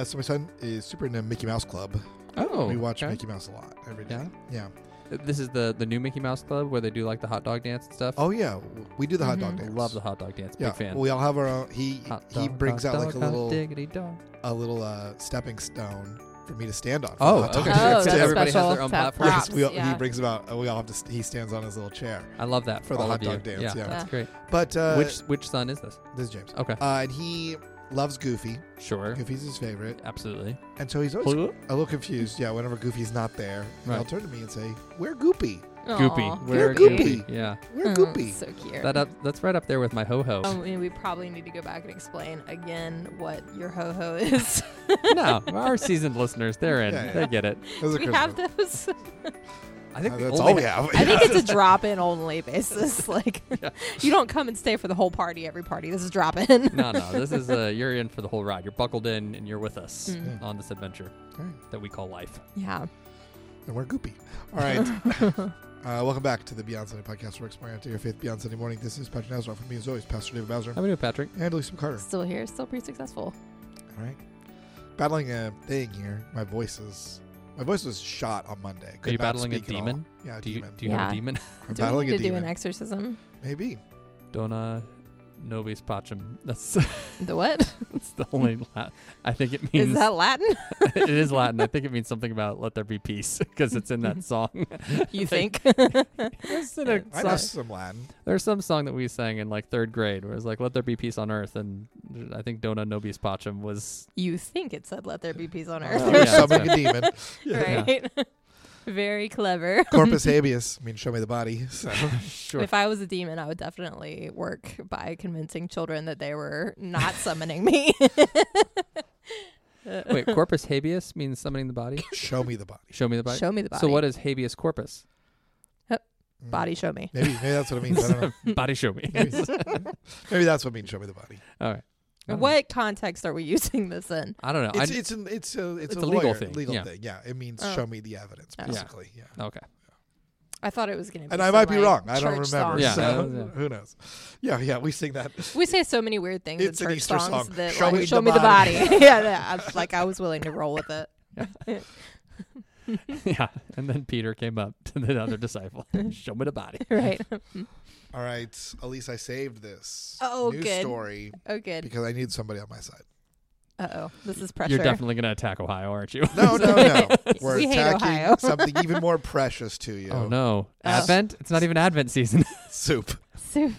So my son is super into Mickey Mouse Club. Oh, We watch okay. Mickey Mouse a lot every day. Yeah. This is the new Mickey Mouse Club where they do like the hot dog dance and stuff. Oh yeah, we do the hot dog I dance. love the hot dog dance. Yeah, Big fan. we all have our own. He Hot brings dog, out like hot diggity dog. a little stepping stone for me to stand on. for Oh, the hot dog okay. dance. Oh, So that's everybody special. has their own to have platform. Yes, props, yeah. he brings about. We all have to. He stands on his little chair I love that for the all hot of you. dog dance. Yeah, That's great. But Which son is this? this is James. Okay. And he loves Goofy. Sure. Goofy's his favorite, Absolutely. and so he's always a little confused. Yeah, whenever Goofy's not there, and he'll Right. turn to me and say, "Where Goopy? Goopy. Aw. Where Goopy. Yeah. Where Oh, Goopy?" so cute. That's right up there with my ho-ho. And we probably need to go back and explain again what your ho-ho is. No, our seasoned listeners, they're in. Yeah. They get it. Those are we Christmas. have those. I think we that's only all we have. I think it's a drop-in only basis. Like, you don't come and stay for the whole party, every party. This is drop-in. No. This is you're in for the whole ride. You're buckled in and you're with us Mm. on this adventure Right. that we call life. Yeah. And we're Goopy. All right. Welcome back to the Beyond Sunday podcast. We're exploring into your faith beyond Sunday morning. This is Patrick Nasroff. From me as always, Pastor David Bowser How we doing, Patrick? and Lisa Carter. Still here, still pretty successful. All right. Battling a thing here. My voice was shot on Monday. Are Could you not battling a speak at all. demon? Yeah, a Do you demon. have a Yeah. demon? I'm Do we battling need a to do demon. an exorcism? Maybe. Dona nobis pacem. That's The what? that's the only. I think it Is means that Latin? it is Latin. I think it means something about "Let there be peace" because it's in that song. You think? It's in a I know song- some Latin. There's some song that we sang in like third grade where it's like "Let there be peace on earth," and I think "Dona nobis pacem" was You think it said, "Let there be peace on Oh, earth." You're yeah, summoning a demon. Right? Very clever. Corpus habeas. I mean, show me the body. So. sure. If I was a demon, I would definitely work by convincing children that they were not summoning me. Wait, corpus habeas means summoning the body. Show me the body. Show me the body. Show me the body. So what is habeas corpus? Body show me. Maybe that's what it means. I don't know. Body show me. Maybe that's what it means. Show me the body. All right. I don't What context are we using this in? know. I don't know. It's a a legal lawyer- thing, Legal yeah. thing. Yeah, it means Oh. show me the evidence. Oh. Basically, yeah. Okay. I thought it was going to be And I some, might be like, wrong. I don't church remember. song. Yeah, So, yeah. who knows? Yeah, we sing that. We say so many weird things It's in an church Easter songs song. that Show like, me show the me the body. body. Yeah, I was willing to roll with it. Yeah. And then Peter came up to the other disciple. Show me the body. Right. All right, Elise, I saved this Oh, news good. story Oh, good. because I need somebody on my side. Uh-oh. This is pressure. You're definitely going to attack Ohio, aren't you? No. We're We hate attacking Ohio. something even more precious to you. Oh no. Oh. Advent? It's not even Advent season. Soup. Soup.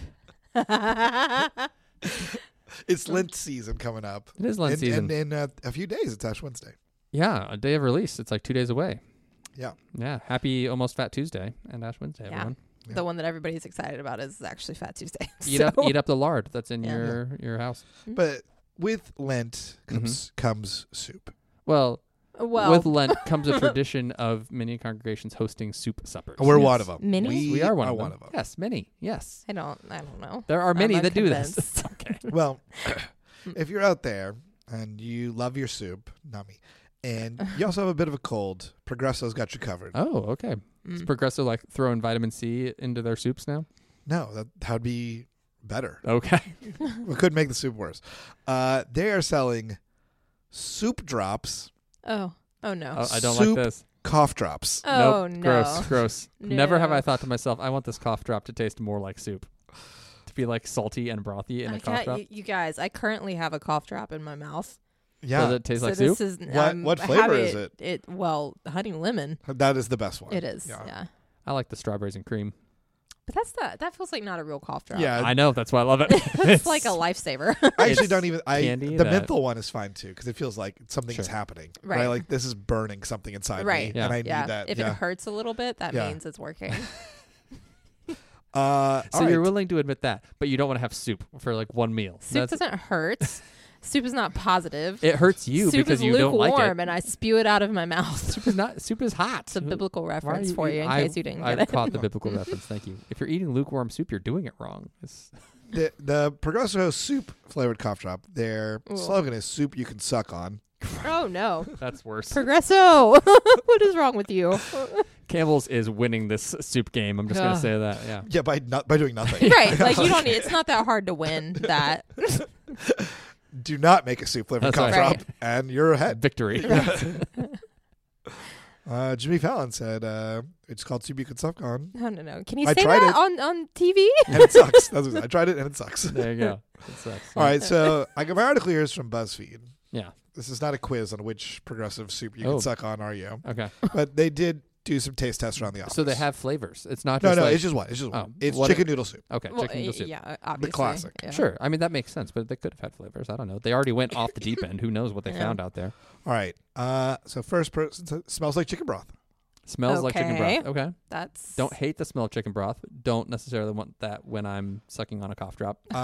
It's Lent season coming up. It is Lent season. And in a few days, it's Ash Wednesday. Yeah, a day of release. It's like 2 days away. Yeah. Yeah. Happy Almost Fat Tuesday and Ash Wednesday, Yeah. everyone. The one that everybody's excited about is actually Fat Tuesday. Eat up the lard that's in Yeah. your house. But with Lent comes soup. Well, Well, with Lent comes a tradition of many congregations hosting soup suppers. We're Yes. one of them. Many? We are one are of them. one of them. Yes, many. Yes. I don't know. There are many I'm that do this. unconvinced. Okay. Well, if you're out there and you love your soup, not me, and you also have a bit of a cold, Progresso's got you covered. Oh, okay. Is Progresso like throwing vitamin C into their soups now? No, that would be better. Okay. We could make the soup worse. They are selling soup drops, Oh no. Oh, I don't Soup. like this. cough drops. Oh Nope. no. Gross. Gross. Never have No. I thought to myself, I want this cough drop to taste more like soup. To be like salty and brothy in a cough drop. You guys, I currently have a cough drop in my mouth. Yeah, Does it taste so like this soup? is What I flavor have is it? Well, honey lemon. that is the best one. It is. Yeah. I like the strawberries and cream. But that feels like not a real cough drop. Yeah, I know. That's why I love it. It's like a lifesaver. I actually It's don't even. candy The that- menthol one is fine too because it feels like something is Sure. happening. Right. But I like this is burning something inside Right. me, Yeah. and I Yeah. need that. If yeah. it hurts a little bit, that Yeah. means it's working. So all you're right. willing to admit that, but you don't want to have soup for like one meal. Soup doesn't hurt. Soup is not positive. It hurts you Soup because is you don't like lukewarm, it. and I spew it out of my mouth. Soup is hot. It's a biblical Why are reference for you in case you didn't I get it. caught the biblical reference. Thank you. If you're eating lukewarm soup, you're doing it wrong. The Progresso soup flavored cough drop. Their Ooh. slogan is "soup you can suck on." Oh no. That's worse. Progresso. What is wrong with you? Campbell's is winning this soup game. I'm just going to Ugh. say that. Yeah. Yeah, by doing nothing. Right. Like you don't need it's not that hard to win that. do not make a soup flavored That's cough right. drop, and you're ahead. Victory. Jimmy Fallon said it's called soup you can suck on, No. Can you I say tried that it. on TV? and it sucks. That's what I tried it, and it sucks. There you go. It sucks. All right, so I got my article here is from BuzzFeed. Yeah. This is not a quiz on which progressive soup you Oh. can suck on, are you? Okay. But they did do some taste tests around the office. So they have flavors. It's not No, just no, like, it's just one. It's just one. Oh, It's what- chicken noodle soup. okay, Well, chicken noodle soup. yeah, obviously. classic. Yeah. Sure. I mean, that makes sense, but they could have had flavors. I don't know. They already went off the deep end. Who knows what they Yeah. found out there? All right. So first person said, smells like chicken broth. Smells like chicken Okay. broth. Okay. That's Don't hate the smell of chicken broth. Don't necessarily want that when I'm sucking on a cough drop. When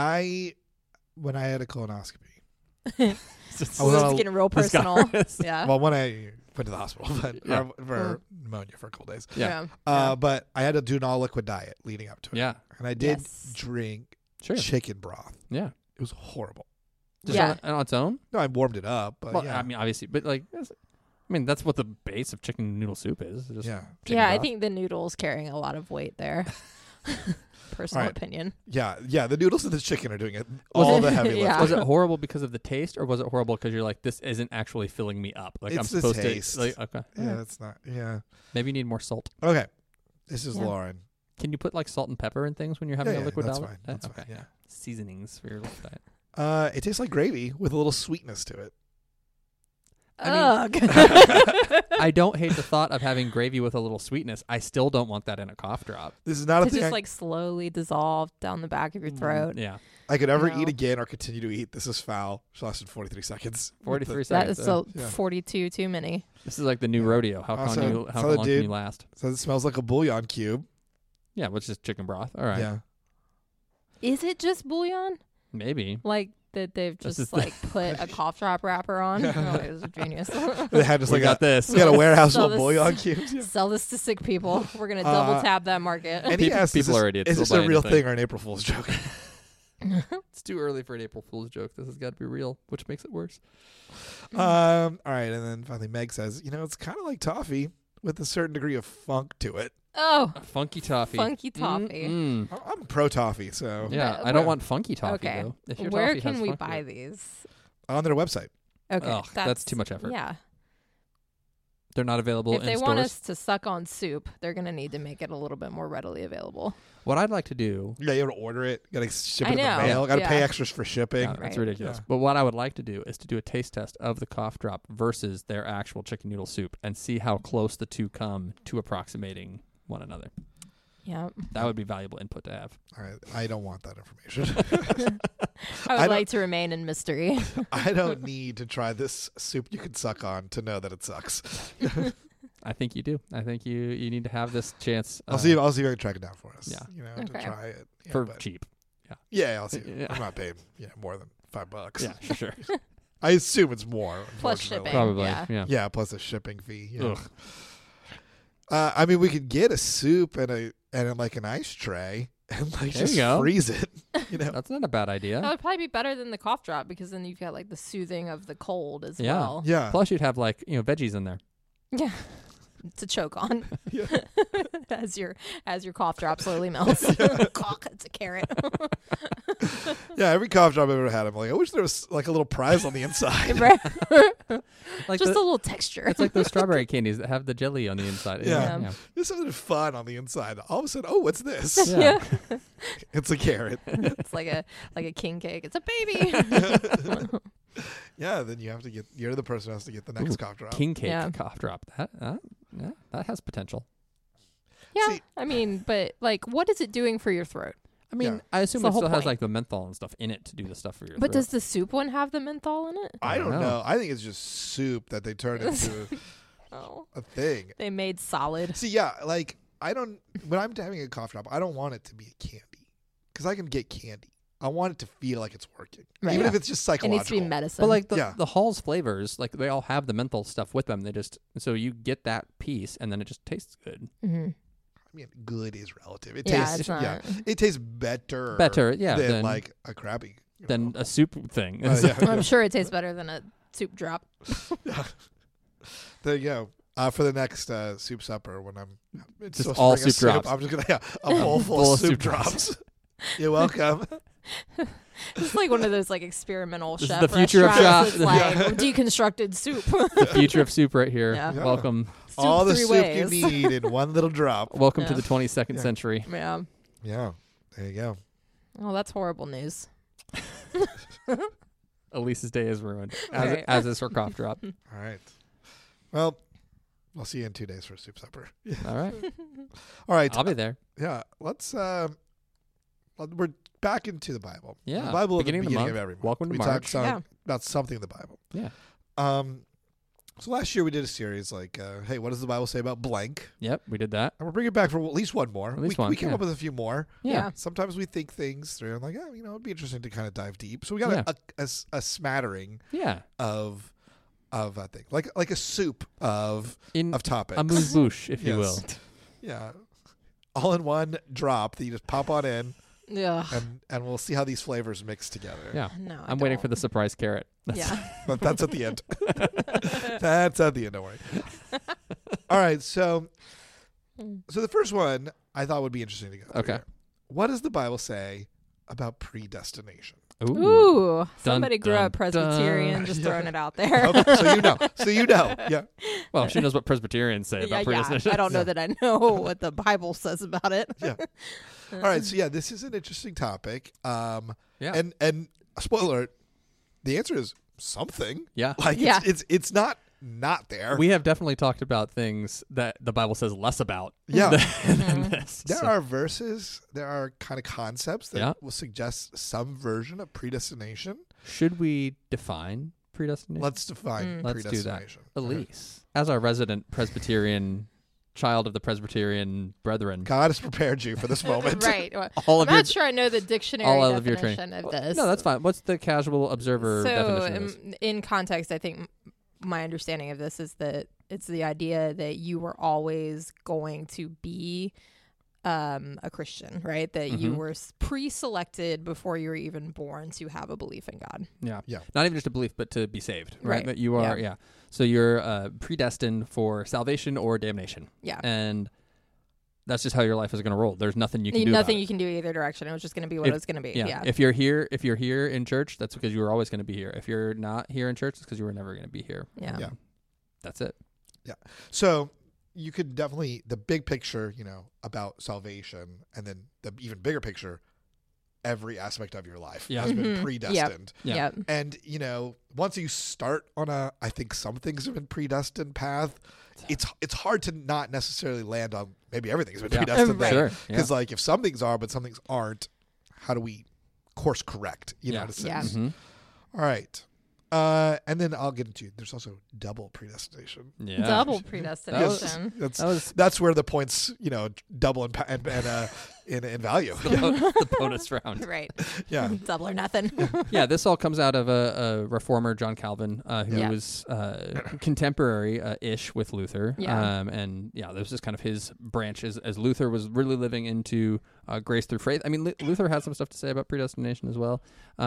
I had a colonoscopy. It's I was on It's a- getting real this guy personal. is- Yeah. Well, when I went to the hospital but, Yeah. for pneumonia for a couple days. Yeah. But I had to do an all liquid diet leading up to it. Yeah. And I did Yes. drink Sure. chicken broth. Yeah. It was horrible. Just Yeah. on its own? No, I warmed it up, but Well, yeah. I mean, obviously, but like, that's what the base of chicken noodle soup is. Just yeah. chicken Yeah, I broth. think the noodle's carrying a lot of weight there. Personal All right. opinion. Yeah. The noodles and the chicken are doing it. Was All it- the heavy yeah. lifting. Was it horrible because of the taste, or was it horrible because you're like, this isn't actually filling me up? Like I'm It's the supposed taste. to. Like, okay, Yeah, it's not. Yeah. maybe you need more salt. Okay. This is Yeah. Lauren. Can you put like salt and pepper in things when you're having Yeah, a liquid that's diet? fine. That's okay. fine. Yeah. Seasonings for your liquid diet. It tastes like gravy with a little sweetness to it. Ugh. I don't hate the thought of having gravy with a little sweetness. I still don't want that in a cough drop. This is not a to thing just like slowly dissolve down the back of your throat. Yeah, I could ever No. eat again or continue to eat. This is foul. She lasted 43 seconds. 43 That seconds. is so Yeah. 42 too many. This is like the new rodeo. How Also, how so the long dude- can you last? So it smells like a bouillon cube. Yeah, which is chicken broth. All right, Yeah. Is it just bouillon? maybe. Like that they've This just is like put a cough drop wrapper on? Yeah. Oh, it was a genius. They had just We like got this. we got a warehouse Sell full of this- bouillon cubes. Yeah. Sell this to sick people. We're gonna double tap that market. And he People- asked, people are idiots. is They'll this buy a real anything. thing or an April Fool's joke? It's too early for an April Fool's joke. This has got to be real, which makes it worse. All right. And then finally Meg says, it's kind of like toffee with a certain degree of funk to it. Oh, A funky toffee. funky toffee. Mm. I'm pro toffee, so Yeah, But I don't where- want funky toffee Okay. though. If your Where toffee can has we funk to buy it- these? on their website. Okay, Ugh, that's too much effort. Yeah. They're not available If in they stores. want us to suck on soup, they're gonna need to make it a little bit more readily available. What I'd like to do, Yeah, you have to order it. Got to ship it I in the know. mail. Got to pay Yeah. extras for shipping. yeah, that's Right. ridiculous. Yeah. But what I would like to do is to do a taste test of the cough drop versus their actual chicken noodle soup and see how close the two come to approximating one another. Yeah. That would be valuable input to have. All right, I don't want that information. I would don't- like to remain in mystery. I don't need to try this soup you can suck on to know that it sucks. I think you do. I think you need to have this chance. I'll see if I can track it down for us. Yeah. To Okay. try it. Yeah, for but- cheap. Yeah, I'll see. Yeah. I'm not paying more than $5. Yeah, sure. I assume it's more. Plus unfortunately. shipping. Probably. Yeah. Yeah. Yeah, plus a shipping fee. Yeah. Ugh. I mean, we could get a soup and like an ice tray and like There just you go. freeze it. That's not a bad idea. That would probably be better than the cough drop because then you've got like the soothing of the cold as Yeah. well. Yeah. Plus, you'd have like veggies in there. Yeah. To choke on Yeah. as your cough drop slowly melts. Cock, it's a carrot. Yeah, every cough drop I've ever had, I'm like, I wish there was like a little prize on the inside. Right. Like Just the- a little texture. It's like those strawberry candies that have the jelly on the inside. Yeah. There's something fun on the inside. All of a sudden, oh, what's this? Yeah. It's a carrot. It's like a king cake. It's a baby. Yeah, then you're the person who has to get the next Ooh, cough drop. King cake Yeah. cough drop. That has potential. Yeah. See- I mean, but like, what is it doing for your throat? I mean, Yeah. I assume the it whole still has point. like the menthol and stuff in it to do the stuff for your But throat. does the soup one have the menthol in it? I don't know. know. I think it's just soup that they turned into Oh, a thing. they made solid. See, yeah, like when I'm having a cough drop, I don't want it to be a candy because I can get candy. I want it to feel like it's working, Right. even Yeah. if it's just It psychological. needs to be medicine. But like Yeah. the Hall's flavors, like they all have the menthol stuff with them. They just so you get that piece and then it just tastes good. hmm I mean, good is relative. It Yeah, tastes it's not. it tastes better. Yeah, than than like a Krabby. than a soup thing. Yeah. I'm sure it tastes better than a soup drop. There you go. For the next soup supper, when it's Just supposed to all bring us soup drops. I'm just gonna a bowl full Bowl of soup drops. You're welcome. It's like one of those like experimental This is chef the future of restaurants. shop. It's like deconstructed soup. The future of soup right here. Yeah. Yeah. Welcome, All the three soup ways. you need in one little drop. welcome to Yeah. the 22nd Yeah. century. Yeah. Yeah, there you go. Oh, that's horrible news. Elise's day is ruined, Right. as is her cough drop. All right. Well, I'll see you in 2 days for soup supper. All right, All right. I'll be there. Yeah, let's. We're back into the Bible. Yeah, the Bible at the beginning of the beginning month. of every month. Welcome to we March. talk Yeah. about something in the Bible. Yeah. So last year we did a series like, hey, what does the Bible say about blank? Yep, we did that. And we're bringing it back for at least one more. At least we one, came yeah. up with a few more. Yeah. Sometimes we think things through and like, oh, it'd be interesting to kind of dive deep. So we got Yeah. a smattering Yeah. of I think like a soup of In topics. amuse-bouche, if you will. Yes. Yeah. All in one drop that you just pop on in Yeah. and we'll see how these flavors mix together. Yeah. No, I'm waiting for the surprise carrot. Yeah. But that's at the end. That's at the end, don't worry. All right, so the first one I thought would be interesting to go through. Okay. here. What does the Bible say about predestination? Ooh, somebody grew dun, up Presbyterian, dun. just Yeah. throwing it out there. Okay, so you know. Yeah. Well, she knows what Presbyterians say about predestination. I don't know Yeah. that I know what the Bible says about it. Yeah. All right, so yeah, this is an interesting topic. Yeah. And a spoiler alert, the answer is something. Yeah. Like Yeah. it's not there. We have definitely talked about things that the Bible says less about Yeah. than this. There So- are verses, there are kind of concepts that Yeah. will suggest some version of predestination. Should we define predestination? Let's define Let's do that. predestination. Elise, as our resident Presbyterian child of the Presbyterian brethren, God has prepared you for this moment. Right. Well, all I'm of your not sure I know the dictionary all of your definition training. of this. No, that's fine. What's the casual observer So, definition of this? in context, I think my understanding of this is that it's the idea that you were always going to be a Christian, right? That you Mhm. were pre-selected before you were even born to have a belief in God. Yeah. Yeah. Not even just a belief, but to be saved, right? Right. That you are, Yeah. So you're predestined for salvation or damnation. Yeah. And that's just how your life is going to roll. There's nothing you can do Nothing about you can do either direction. It was just going to be what If- it was going to be. it. Yeah. If you're here in church, that's because you were always going to be here. If you're not here in church, it's because you were never going to be here. Yeah. Yeah. That's it. So you could definitely, the big picture, about salvation, and then the even bigger picture, every aspect of your life Yeah. has been Mhm. predestined. Yeah. Yep. And, once you start on I think some things have been predestined path, it's hard to not necessarily land on maybe everything's been Yeah. predestined Right. there. Sure. Yeah. Because if some things are, but some things aren't, how do we course correct? Yeah. In a sense. Yeah. Mhm. All right. And then I'll get into, there's also double predestination. Yeah. Double Yes. predestination. That's where the points, double in value. the bonus round. Right. Yeah. Double or nothing. Yeah, this all comes out of a reformer, John Calvin, who Yeah. was contemporary-ish with Luther. Yeah. And this is kind of his branch as Luther was really living into grace through faith. I mean, Luther had some stuff to say about predestination as well.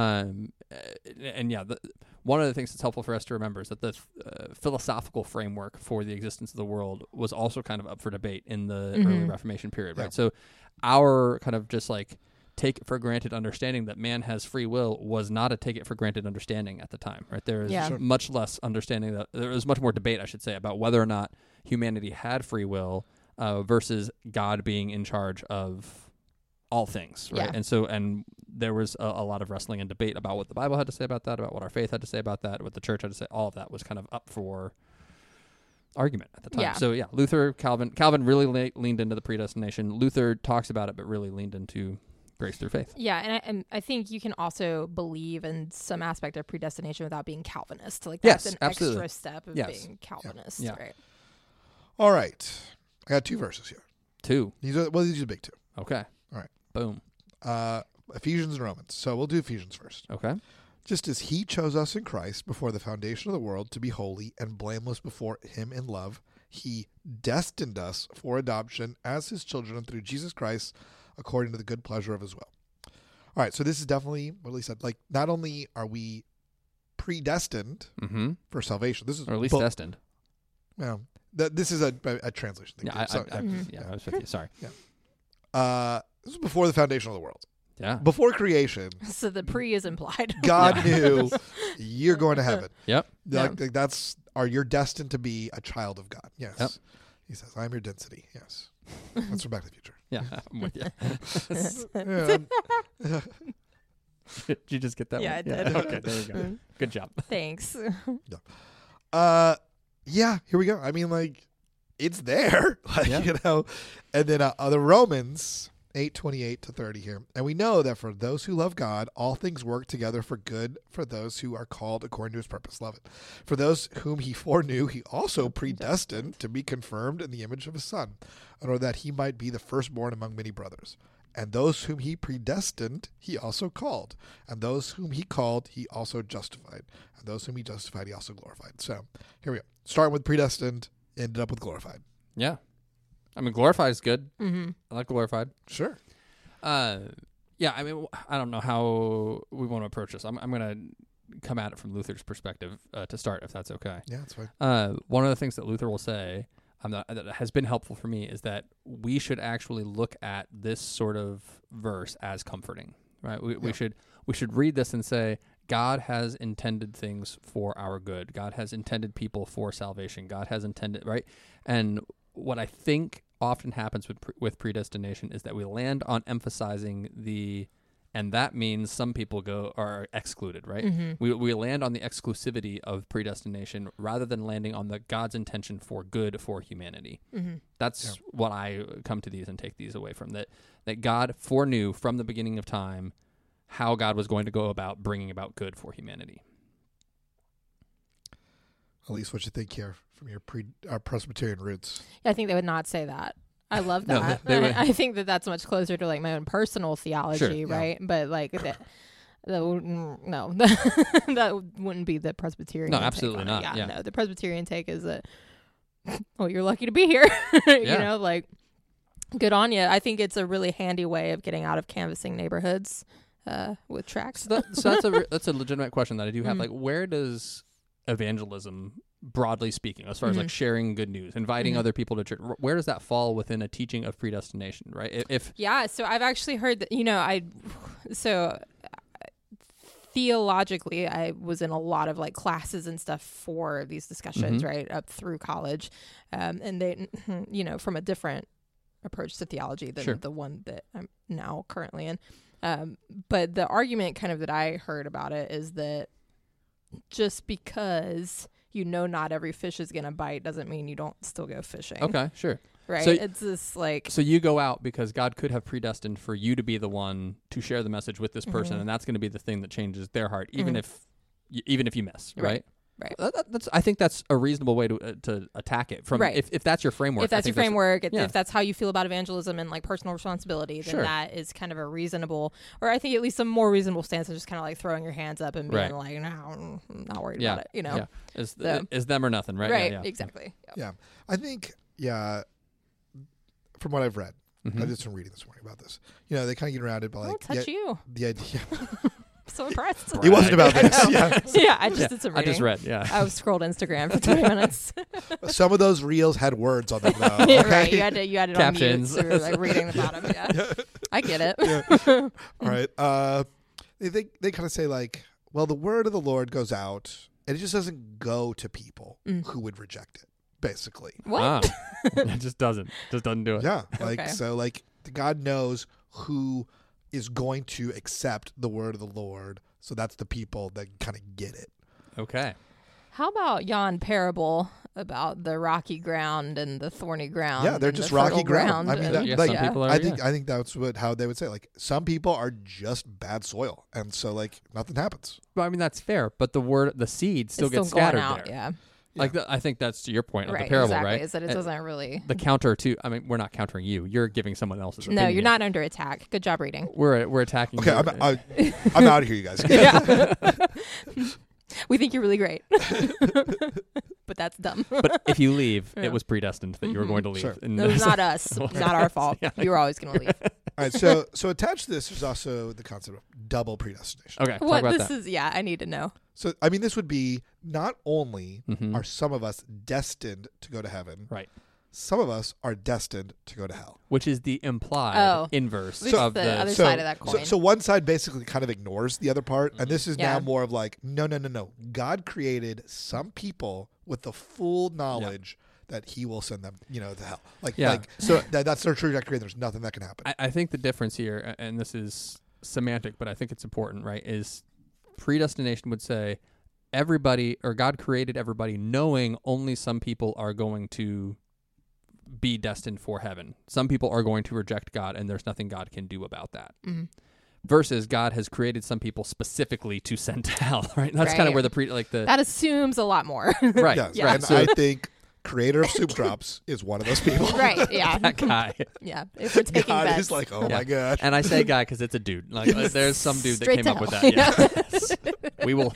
One of the things that's helpful for us to remember is that the philosophical framework for the existence of the world was also kind of up for debate in the early Reformation period, right? Yeah. So our kind of just like take it for granted understanding that man has free will was not a take it for granted understanding at the time, right? There is Yeah. Sure. much less understanding that there was much more debate, I should say, about whether or not humanity had free will versus God being in charge of all things, right? Yeah. And there was a lot of wrestling and debate about what the Bible had to say about that, about what our faith had to say about that, what the church had to say. All of that was kind of up for argument at the time. Yeah. So yeah, Luther, Calvin really leaned into the predestination. Luther talks about it, but really leaned into grace through faith. Yeah, and I think you can also believe in some aspect of predestination without being Calvinist. Like Yes, that's an absolutely. extra step of Yes. being Calvinist, Yeah. right? All right. I got two verses here. 2. These are the big two. Okay. All right. Boom. Ephesians and Romans. So we'll do Ephesians first. Okay. Just as he chose us in Christ before the foundation of the world to be holy and blameless before him in love, he destined us for adoption as his children through Jesus Christ according to the good pleasure of his will. All right, so this is definitely what Lee said. Like, not only are we predestined Mm-hmm. for salvation, this is Or at least bo- destined. well, this is a translation thing. Yeah, too. So, I was with you. Sorry. this is before the foundation of the world. Yeah. Before creation, So the pre is implied. God knew you're going to heaven. Yep. Like you're destined to be a child of God. Yes. Yep. He says, I'm your density. Yes. That's from Back to the Future. Yeah. I'm with you. Yeah. Did you just get that Yeah, one? I did. Okay, there you go. Good job. Thanks. Yeah, here we go. I mean, like, it's there. Like, Yeah. you know. And then the Romans 8:28-30 here. And we know that for those who love God, all things work together for good for those who are called according to his purpose. Love it. For those whom he foreknew, he also predestined to be confirmed in the image of his son, in order that he might be the firstborn among many brothers. And those whom he predestined, he also called. And those whom he called, he also justified. And those whom he justified, he also glorified. So here we go. Starting with predestined, ended up with glorified. Yeah. I mean, glorified is good. Mm-hmm. I like glorified. Sure. Yeah, I mean, I don't know how we want to approach this. I'm going to come at it from Luther's perspective to start, if that's okay. Yeah, that's fine. One of the things that Luther will say that has been helpful for me is that we should actually look at this sort of verse as comforting, right? We should read this and say, God has intended things for our good. God has intended people for salvation. God has intended, right? And what I think often happens with predestination is that we land on emphasizing and that means some people are excluded, right? Mm-hmm. We land on the exclusivity of predestination rather than landing on the God's intention for good for humanity. Mm-hmm. That's what I come to these and take these away from, that God foreknew from the beginning of time how God was going to go about bringing about good for humanity. At least what you think here from your Presbyterian roots. I think they would not say that. I love No, that. they would- I think that that's much closer to like my own personal theology, Sure, yeah. right? But like no, that wouldn't be the Presbyterian. No, take absolutely on it. not, yeah. No, the Presbyterian take is that, oh, you're lucky to be here. You Yeah. know, like, good on you. I think it's a really handy way of getting out of canvassing neighborhoods with tracts. So that's a legitimate question that I do have. Mhm. Like, where does evangelism, broadly speaking, as far as like sharing good news, inviting Mhm. other people to church, where does that fall within a teaching of predestination, right? If Yeah, so I've actually heard that, theologically, I was in a lot of like classes and stuff for these discussions, Mhm. right, up through college. And they, from a different approach to theology than Sure. the one that I'm now currently in. But the argument kind of that I heard about it is that just because not every fish is going to bite doesn't mean you don't still go fishing. okay, sure. Right? So- It's this like, So you go out because God could have predestined for you to be the one to share the message with this person, Mhm. and that's going to be the thing that changes their heart, even Mhm. if you miss, right? Right. I think that's a reasonable way to attack it. From Right. if that's your framework, if that's I your think framework, yeah. if that's how you feel about evangelism and like personal responsibility, then Sure. that is kind of a reasonable, or I think at least a more reasonable stance of just kind of like throwing your hands up and being Right. like, no, I'm not worried Yeah. about it, Yeah, is So- is them or nothing, right? Right, Yeah, yeah. exactly. Yep. Yeah. I think, from what I've read, Mhm. I did some reading this morning about this. They kind of get around it, but Oh, like touch you. the idea. I'm so impressed. It wasn't about I this. know. Yeah. Yeah, I just did some I reading. just read. Yeah. I scrolled Instagram for 20 minutes. Some of those reels had words on them, though. Yeah, Okay? right. You had it Captions. on mute. So you were like reading the bottom. Yeah. I get it. All right. They kind of say like, well, the word of the Lord goes out, and it just doesn't go to people who would reject it. Basically, What? Ah. It just doesn't do it. yeah. Like Okay. so, like God knows who is going to accept the word of the Lord. So that's the people that kind of get it. Okay. How about yon parable about the rocky ground and the thorny ground? Yeah, they're and just the rocky fertile ground. I mean, and- that- Yeah, like, some people are. I think that's how they would say. Like some people are just bad soil, and so like nothing happens. Well, I mean that's fair, but the seed still it's gets still going scattered out. there. Yeah. Like I think that's to your point of Right. the parable, exactly. right? Is that it doesn't really. The counter to, I mean, we're not countering you. You're giving someone else's No, opinion. you're not under attack. Good job reading. We're attacking. Okay, you. I'm out of here, you guys. Yeah. We think you're really great. But that's dumb. But if you leave, Yeah. it was predestined that you were going to leave. Sure. And No, it's not us. It's not our fault. Yeah. You were always going to leave. All right, so attached to this, there's also the concept of double predestination. Okay, talk What about this that. is, yeah, I need to know. So, I mean, this would be not only Mhm. are some of us destined to go to heaven, Right. some of us are destined to go to hell. Which is the implied inverse Which is of the other side of that coin. So one side basically kind of ignores the other part, and this is Yeah. now more of like, no. God created some people with the full knowledge that He will send them, to hell. So that's their trajectory. There's nothing that can happen. I think the difference here, and this is semantic, but I think it's important, right, is predestination would say everybody, or God created everybody knowing only some people are going to be destined for heaven. Some people are going to reject God, and there's nothing God can do about that. Mm-hmm. Versus God has created some people specifically to send to hell, right? That's kind of where that assumes a lot more. Right. Yes. Right. And So, I think creator of Soup Drops is one of those people. Right, yeah. that guy. Yeah, if we're taking God bets. is like, oh my gosh. And I say guy because it's a dude. Like there's some dude that Straight came to up with hell. that. Yeah. We will.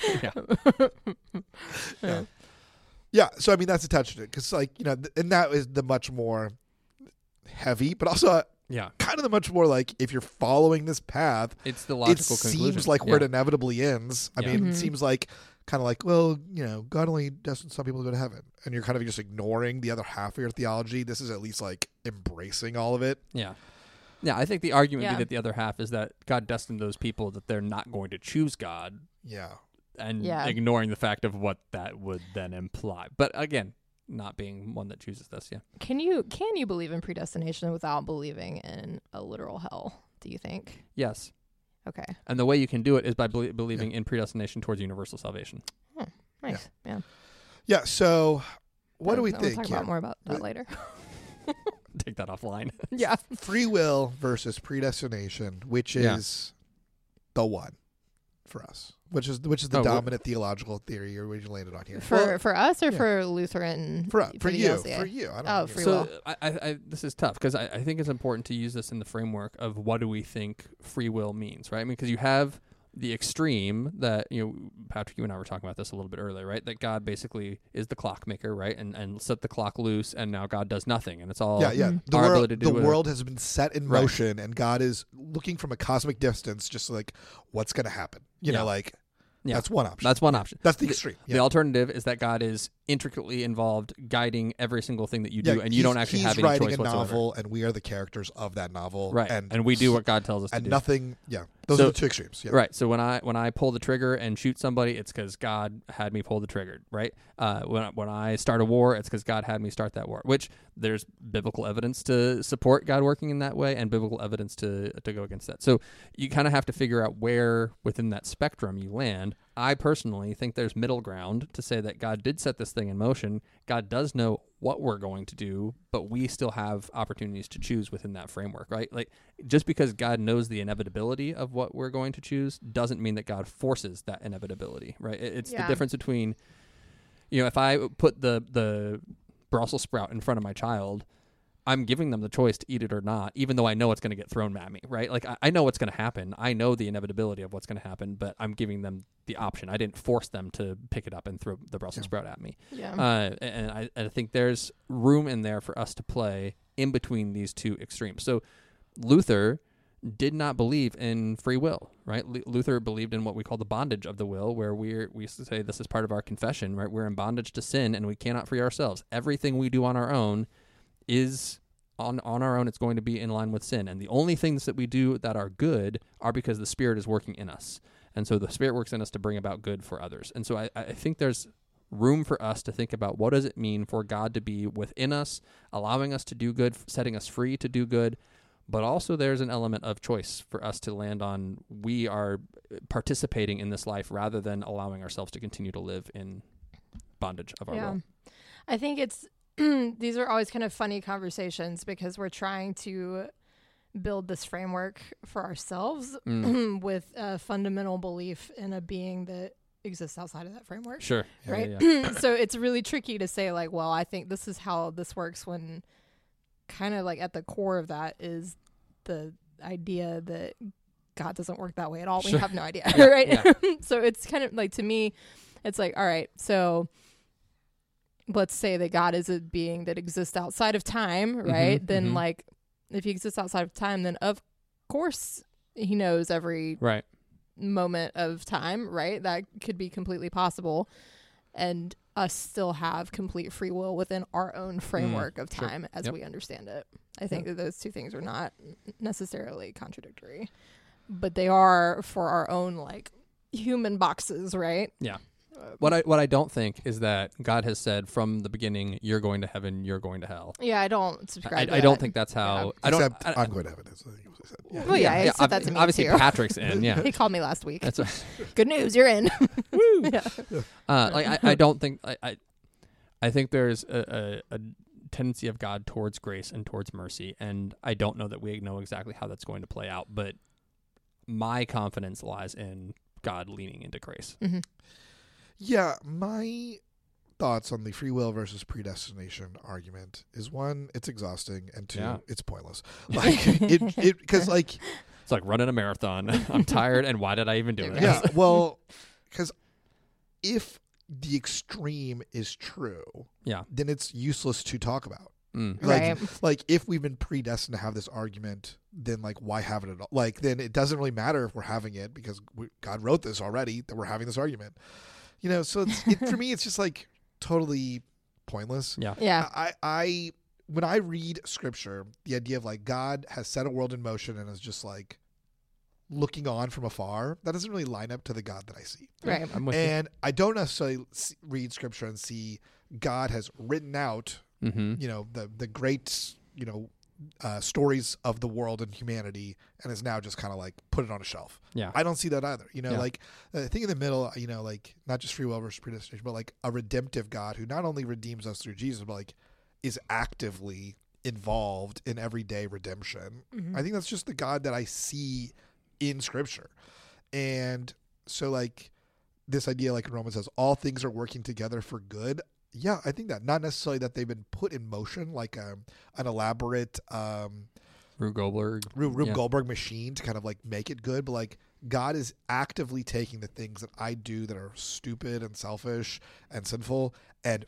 Yeah. Yeah, so I mean that's attached to it because, and that is the much more heavy, but also Yeah. kind of the much more like if you're following this path, It's the it logical conclusion. seems like where it inevitably ends. I Yeah. mean, Mhm. it seems like kind of like, well, God only destines some people to go to heaven, and you're kind of just ignoring the other half of your theology. This is at least like embracing all of it. Yeah. Yeah, I think the argument would Yeah. be that the other half is that God destined those people that they're not going to choose God, Yeah, and Yeah. ignoring the fact of what that would then imply. But again, not being one that chooses this, yeah. Can you believe in predestination without believing in a literal hell, do you think? Yes. Okay. And the way you can do it is by believing in predestination towards universal salvation. Nice. Yeah. yeah. So, what do we We'll think talk here? about more about that later. Take that offline. Yeah. Free will versus predestination, which Yeah. is the one for us, which is the dominant theological theory you landed on here. For us or yeah. for Lutheran? For the you, LCA? for you. I don't Oh, know. free So will. I this is tough because I think it's important to use this in the framework of what do we think free will means, right? I mean, because you have the extreme that, Patrick, you and I were talking about this a little bit earlier, right? That God basically is the clockmaker, right? And set the clock loose, and now God does nothing, and it's all Yeah. our ability to do The whatever. world has been set in Right. motion, and God is looking from a cosmic distance, just like what's going to happen. Yeah. That's one option. That's one option. That's the extreme. The alternative is that God is intricately involved, guiding every single thing that you do, and you don't actually have any choice writing a whatsoever. novel, and we are the characters of that novel, Right, And we do what God tells us to and do. nothing. Yeah, those So- are the two extremes. Yeah. Right. So when I pull the trigger and shoot somebody, it's because God had me pull the trigger. Right. When I start a war, it's because God had me start that war. Which there's biblical evidence to support God working in that way, and biblical evidence to go against that. So you kind of have to figure out where within that spectrum you land. I personally think there's middle ground to say that God did set this thing in motion. God does know what we're going to do, but we still have opportunities to choose within that framework, right? Like, just because God knows the inevitability of what we're going to choose doesn't mean that God forces that inevitability, right? It's the difference between, if I put the Brussels sprout in front of my child, I'm giving them the choice to eat it or not, even though I know it's going to get thrown at me, right? Like, I know what's going to happen. I know the inevitability of what's going to happen, but I'm giving them the option. I didn't force them to pick it up and throw the Brussels sprout at me. Yeah. And I think there's room in there for us to play in between these two extremes. So Luther did not believe in free will, right? Luther believed in what we call the bondage of the will, where we used to say this is part of our confession, right? We're in bondage to sin, and we cannot free ourselves. Everything we do on our own is on our own. It's going to be in line with sin, and the only things that we do that are good are because the Spirit is working in us, and so the Spirit works in us to bring about good for others. And so I think there's room for us to think about what does it mean for God to be within us, allowing us to do good, setting us free to do good. But also there's an element of choice for us to land on. We are participating in this life rather than allowing ourselves to continue to live in bondage of our will. I think it's these are always kind of funny conversations because we're trying to build this framework for ourselves with a fundamental belief in a being that exists outside of that framework. Sure. Right? Yeah. So it's really tricky to say like, well, I think this is how this works when kind of like at the core of that is the idea that God doesn't work that way at all. Sure. We have no idea. Yeah, Right? yeah. So it's kind of like, to me, it's like, all right, so let's say that God is a being that exists outside of time, right? Then like if he exists outside of time, then of course he knows every Right. moment of time, right? That could be completely possible. and us still have complete free will within our own framework of sure. time as Yep. we understand it. I think that those two things are not necessarily contradictory, but they are for our own like human boxes, right? Yeah. What I don't think is that God has said from the beginning, you're going to heaven, you're going to hell. Yeah, I don't subscribe to I don't that. think that's how. Yeah. I don't. Except I, I'm going to heaven. Is what he said. Yeah. Well, yeah, I said that to me obviously too. Patrick's in. Yeah, He called me last week. that's right. Good news, you're in. Woo. Yeah. Like I don't think I think there's a tendency of God towards grace and towards mercy, and I don't know that we know exactly how that's going to play out. But my confidence lies in God leaning into grace. Mhm. Yeah, my thoughts on the free will versus predestination argument is one, it's exhausting, and two, Yeah. it's pointless. Like it because like It's like running a marathon. I'm tired, and why did I even do it? yeah, well, because if the extreme is true, Yeah. then it's useless to talk about. Mm. Like, Right. like if we've been predestined to have this argument, then like why have it at all? Like then it doesn't really matter if we're having it because God wrote this already that we're having this argument. So for me it's just like totally pointless. Yeah. Yeah. I when I read scripture, the idea of like God has set a world in motion and is just like looking on from afar, that doesn't really line up to the God that I see. Right. I'm with And I don't necessarily read scripture and see God has written out you. Mm-hmm. the great stories of the world and humanity and is now just kind of like put it on a shelf. Yeah. I don't see that either. Yeah. Like I think in the middle, like not just free will versus predestination, but like a redemptive God who not only redeems us through Jesus, but like is actively involved in everyday redemption. Mhm. I think that's just the God that I see in scripture. And so like this idea, like in Romans says, all things are working together for good. Yeah, I think that not necessarily that they've been put in motion like an elaborate Rube Goldberg. Rube Yeah. Goldberg machine to kind of like make it good, but like God is actively taking the things that I do that are stupid and selfish and sinful and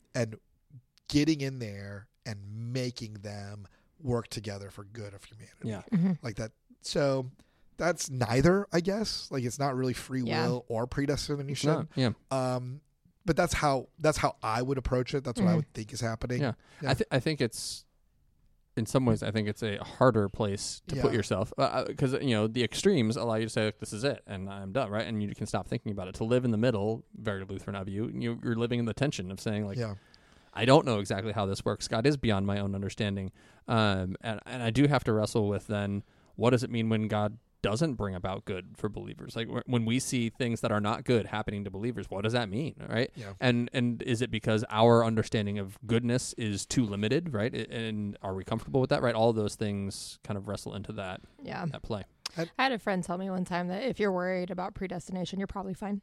getting in there and making them work together for good of humanity. Yeah. Mhm. Like that. So that's neither, I guess. Like it's not really free Yeah. will or predestination. Yeah. But that's how I would approach it. That's what I Mhm. would think is happening. Yeah. Yeah. I think it's, in some ways, I think it's a harder place to put Yeah. yourself because the extremes allow you to say, "This is it, and I'm done," right? And you can stop thinking about it. To live in the middle, very Lutheran of you, you're living in the tension of saying, like, Yeah. I don't know exactly how this works. God is beyond my own understanding, and I do have to wrestle with then what does it mean when God doesn't bring about good for believers? Like when we see things that are not good happening to believers, what does that mean, right? Yeah. And is it because our understanding of goodness is too limited, right? And are we comfortable with that, right? All of those things kind of wrestle into that Yeah. play. I had a friend tell me one time that if you're worried about predestination, you're probably fine.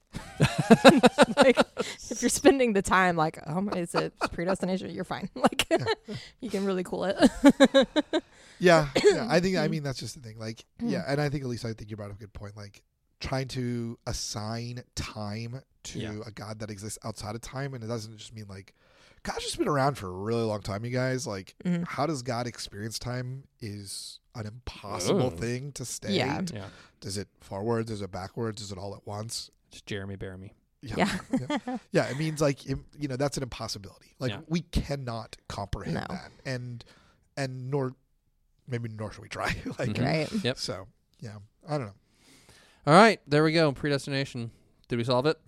Like, if you're spending the time like, oh, is it predestination? You're fine. Like, you can really cool it. Yeah. I think, I mean, that's just the thing. Like, yeah. And I think, at least I think you brought up a good point. Like, trying to assign time to a God that exists outside of time. And it doesn't just mean like, God's just been around for a really long time, you guys. Like, Mhm. how does God experience time is an impossible thing to state. Yeah. Yeah. Does it forwards? Is it backwards? Is it all at once? It's Jeremy Bearimy. Yeah. Yeah, it means like that's an impossibility. Like Yeah. we cannot comprehend No. that, and nor should we try. Like Mhm. Right. Yep. so, yeah, I don't know. All right, there we go. Predestination. Did we solve it?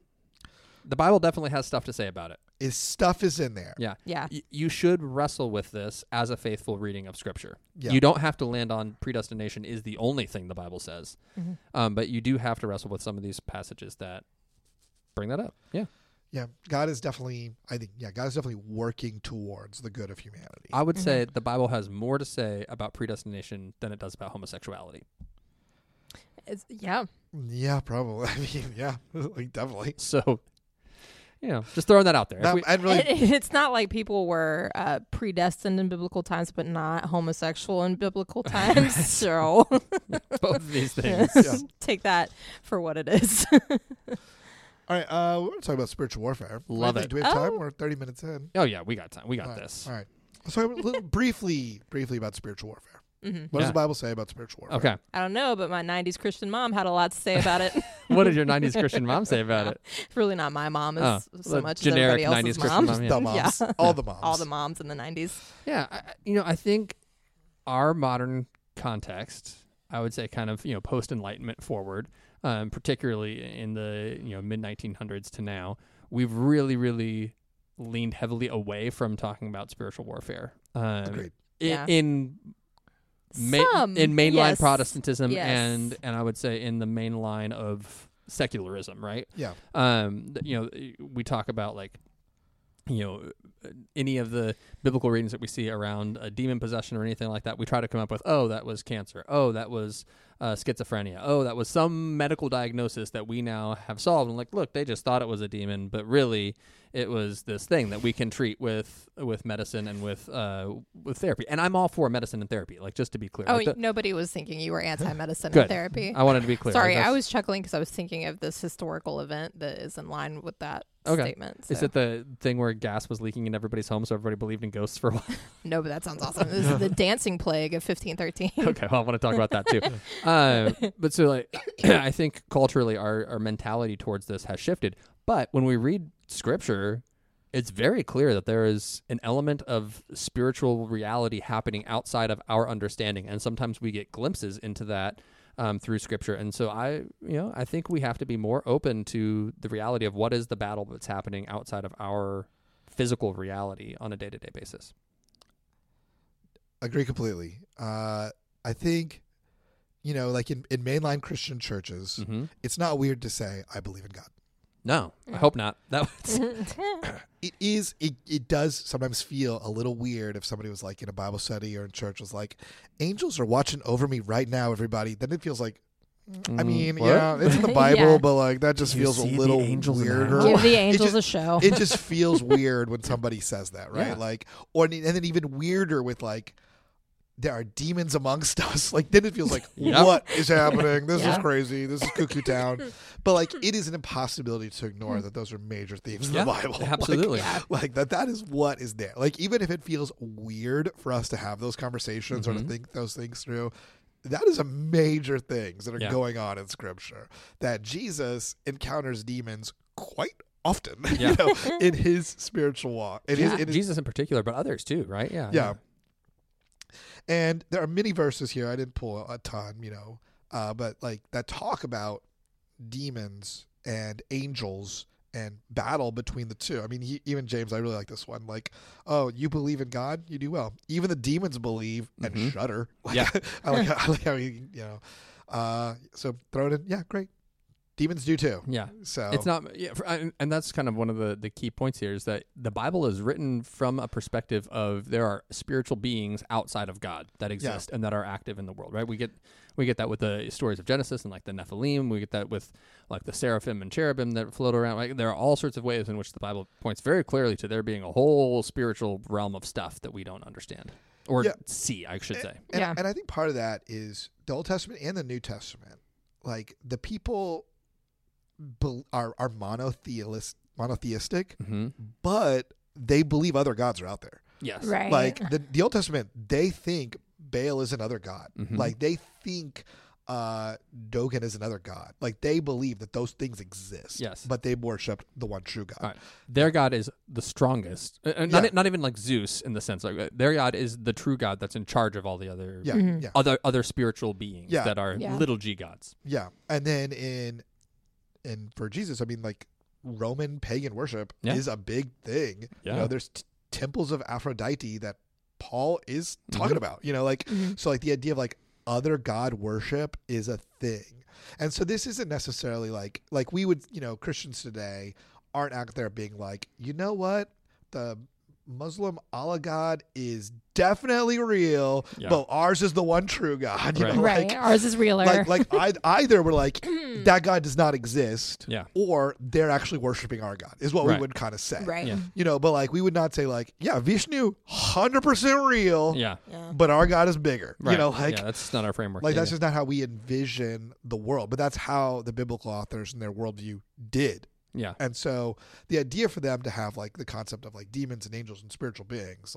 The Bible definitely has stuff to say about it. Stuff is in there. Yeah. Yeah. You should wrestle with this as a faithful reading of Scripture. Yeah. You don't have to land on predestination is the only thing the Bible says. Mhm. But you do have to wrestle with some of these passages that bring that up. Yeah. Yeah, God is definitely. I think. Yeah, God is definitely working towards the good of humanity. I would say the Bible has more to say about predestination than it does about homosexuality. Yeah. Yeah, probably. I mean, yeah, like definitely. So, just throwing that out there. If That, we- and really, It's not like people were predestined in biblical times, but not homosexual in biblical times. So both of these things. Yeah. take that for what it is. all right. We're going to talk about spiritual warfare. Love I think- it. Do we have time? Oh. We're 30 minutes in. Oh, yeah, we got time. We got All right, this. All right. So briefly about spiritual warfare. What does the Bible say about spiritual warfare? Okay. I don't know, but my 90s Christian mom had a lot to say about it. What did your 90s Christian mom say about it? It's really not my mom as so the much as generic everybody else's 90s Christian mom. mom, yeah. The moms. Yeah. All the moms. All the moms in the 90s. Yeah, I think our modern context, I would say kind of, post-Enlightenment forward, particularly in the, mid-1900s to now, we've really, really leaned heavily away from talking about spiritual warfare. Agreed. Yeah. In Some, mainline yes. Protestantism Yes. and I would say in the main line of secularism, right? Yeah. We talk about any of the biblical readings that we see around a demon possession or anything like that, we try to come up with, that was cancer. Oh, that was schizophrenia. Oh, that was some medical diagnosis that we now have solved. And look, they just thought it was a demon, but really it was this thing that we can treat with medicine and with therapy. And I'm all for medicine and therapy, just to be clear. Oh, nobody was thinking you were anti-medicine Good. and therapy. I wanted to be clear. Sorry, That's- I was chuckling because I was thinking of this historical event that is in line with that Okay. statement. Is so. it the thing where gas was leaking in everybody's home, so everybody believed in ghosts for a while? No, but that sounds awesome. This is the dancing plague of 1513. Okay, well, I want to talk about that too. But so, I think culturally, our mentality towards this has shifted. But when we read scripture, it's very clear that there is an element of spiritual reality happening outside of our understanding, and sometimes we get glimpses into that through scripture. And so I think we have to be more open to the reality of what is the battle that's happening outside of our physical reality on a day-to-day basis. Agree completely. I think, in mainline Christian churches, Mm-hmm. it's not weird to say, I believe in God. No, I hope not. That was It does sometimes feel a little weird if somebody was in a Bible study or in church was like, angels are watching over me right now, everybody. Then it feels like, I mean, what? yeah, it's in the Bible, Yeah. but that just You feels a see the little angels in the weirder. house? Give the It angels just- a show. It just feels weird when somebody says that, right? Yeah. And then even weirder with there are demons amongst us. Then it feels like, Yep. what is happening? This is Yeah. crazy. This is cuckoo town. But it is an impossibility to ignore that those are major themes in Yeah, the Bible. absolutely. Yeah. That is what is there. Even if it feels weird for us to have those conversations or to Mhm. think those things through, that is a major things that are Yeah. going on in Scripture. That Jesus encounters demons quite often, Yeah. in his spiritual walk. Jesus in particular, but others too, right? Yeah. And there are many verses here. I didn't pull a ton, but that talk about demons and angels and battle between the two. I mean, even James, I really like this one. Oh, you believe in God, you do well. Even the demons believe and Mhm. shudder. Yeah. I like how he, so throw it in. Yeah, great. Demons do too. Yeah. So It's not, and that's kind of one of the key points here is that the Bible is written from a perspective of there are spiritual beings outside of God that exist and that are active in the world, right? We get that with the stories of Genesis and the Nephilim. We get that with the seraphim and cherubim that float around. There are all sorts of ways in which the Bible points very clearly to there being a whole spiritual realm of stuff that we don't understand or see, I should say. Yeah. And I think part of that is the Old Testament and the New Testament. The people are monotheistic, Mm-hmm. but they believe other gods are out there. Yes. Right. The Old Testament, they think Baal is another god. Mhm. They think Dogen is another god. They believe that those things exist. Yes. But they worship the one true God. All right. Their God is the strongest. Not even like Zeus in the sense. Their God is the true God that's in charge of all the other Yeah. Mhm. Yeah. other spiritual beings Yeah. that are Yeah. little g gods. Yeah. And then and for Jesus, I mean, Roman pagan worship Yeah. is a big thing. Yeah. There's temples of Aphrodite that Paul is talking Mhm. about. Mhm. So the idea of other god worship is a thing. And so this isn't necessarily like we would, Christians today aren't out there being you know what? The Muslim Allah God is definitely real, Yeah. but ours is the one true God. You Right. know, Right. Ours is realer. either we're that God does not exist, Yeah. or they're actually worshiping our God, is what we Right. would kind of say. Right. Yeah. But we would not say Vishnu 100% real, Yeah. Yeah. but our God is bigger. Right. Yeah, that's not our framework. that's just not how we envision the world. But that's how the biblical authors in their worldview did. yeah. And so the idea for them to have the concept of demons and angels and spiritual beings,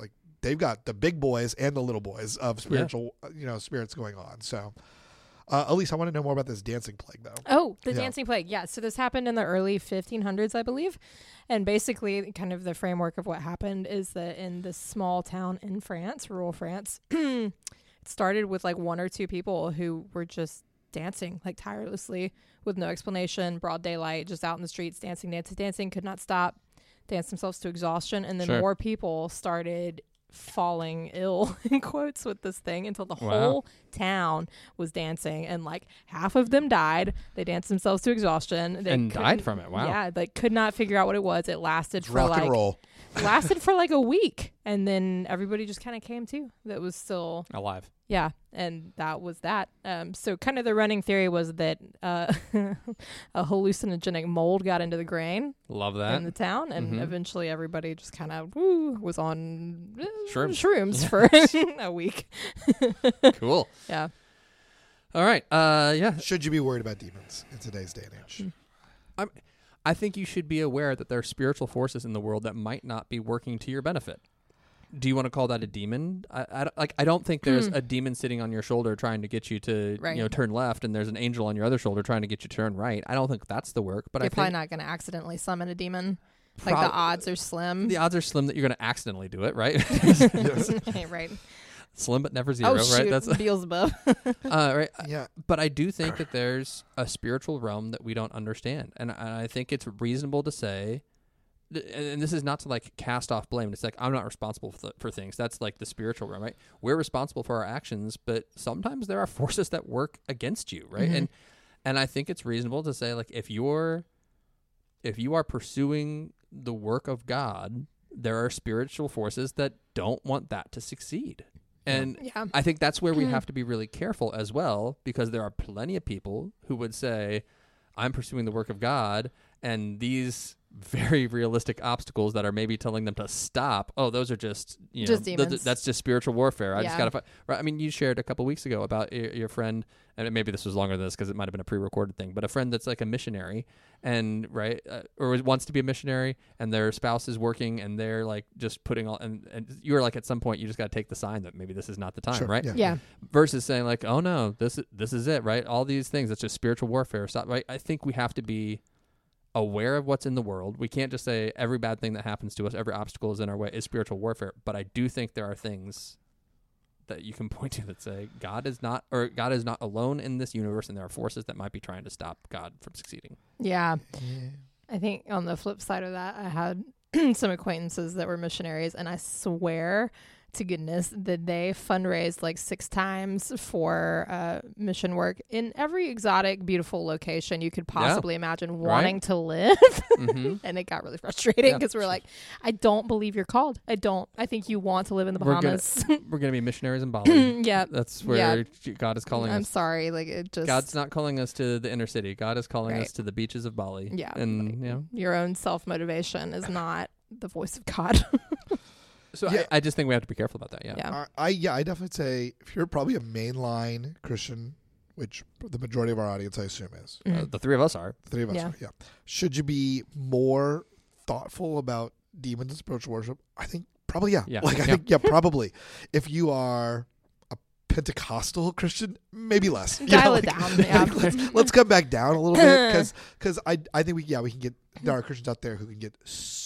they've got the big boys and the little boys of spiritual, spirits going on. So, Elise, I want to know more about this dancing plague, though. Oh, the Yeah. dancing plague. Yeah. So this happened in the early 1500s, I believe. And basically, kind of the framework of what happened is that in this small town in France, rural France, it started with like one or two people who were just dancing like tirelessly with no explanation, broad daylight, just out in the streets, dancing, could not stop, danced themselves to exhaustion. And then Sure. more people started falling ill in quotes with this thing until the Wow. whole town was dancing, and like half of them died. They danced themselves to exhaustion. They And died couldn't- from it. Wow. Yeah, they could not figure out what it was. It lasted It's for rock like and roll. a week, and then everybody just kind of came to. That was still Alive. yeah, and that was that. So kind of the running theory was that a hallucinogenic mold got into the grain Love that. in the town, and Mhm. eventually everybody just kind of was on Shrooms. for a week. Cool. Yeah. All right. Yeah. Should you be worried about demons in today's day and age? I think you should be aware that there are spiritual forces in the world that might not be working to your benefit. Do you want to call that a demon? I don't think there's a demon sitting on your shoulder trying to get you to Right. turn left, and there's an angel on your other shoulder trying to get you to turn right. I don't think that's the work. But You're I probably think not going to accidentally summon a demon. Like prob- the odds are slim. the odds are slim that you're going to accidentally do it, right? Right. Slim but never zero, Oh right? shoot, That's Beelzebub. right. Yeah. But I do think that there's a spiritual realm that we don't understand, and I think it's reasonable to say, and this is not to like cast off blame. It's like I'm not responsible for things. That's like the spiritual realm, right? We're responsible for our actions, but sometimes there are forces that work against you, right? Mhm. And I think it's reasonable to say like if you are pursuing the work of God, there are spiritual forces that don't want that to succeed. And Yeah. I think that's where we have to be really careful as well, because there are plenty of people who would say, I'm pursuing the work of God, and these very realistic obstacles that are maybe telling them to stop, oh, those are just, Just demons. that's just spiritual warfare. I just Yeah. got to fight. Right? I mean, you shared a couple weeks ago about your friend, and maybe this was longer than this because it might have been a pre-recorded thing, but a friend that's like a missionary and or wants to be a missionary, and their spouse is working, and they're like just putting all, and you're like at some point you just got to take the sign that maybe this is not the time, Sure, right? Yeah. Versus saying like, oh no, this is it, right? All these things, that's just spiritual warfare. Stop, right? I think we have to be aware of what's in the world. We can't just say every bad thing that happens to us, every obstacle is in our way is spiritual warfare. But I do think there are things that you can point to that say God is not alone in this universe, and there are forces that might be trying to stop God from succeeding. Yeah. I think on the flip side of that, I had some acquaintances that were missionaries, and I swear to goodness that they fundraised like 6 times for mission work in every exotic, beautiful location you could possibly imagine wanting to live. Mm-hmm. And it got really frustrating because we're like, I don't believe you're called. I think you want to live in the Bahamas. We're gonna be missionaries in Bali. Yeah. That's where God is calling I'm us. sorry. Like it just. God's not calling us to the inner city. God is calling Right. us to the beaches of Bali. Yeah. And Your own self-motivation is not the voice of God. so Yeah. I just think we have to be careful about that. Yeah. Yeah. I definitely say if you're probably a mainline Christian, which the majority of our audience I assume is, The three of us are. the 3 of us Yeah. are, yeah. Should you be more thoughtful about demons and spiritual worship? I think probably yeah. Yeah. Like I Yeah. think probably. If you are a Pentecostal Christian, maybe less. You Dial know, it like, down. Yeah. let's come back down a little bit because I think we can get there are Christians out there who can get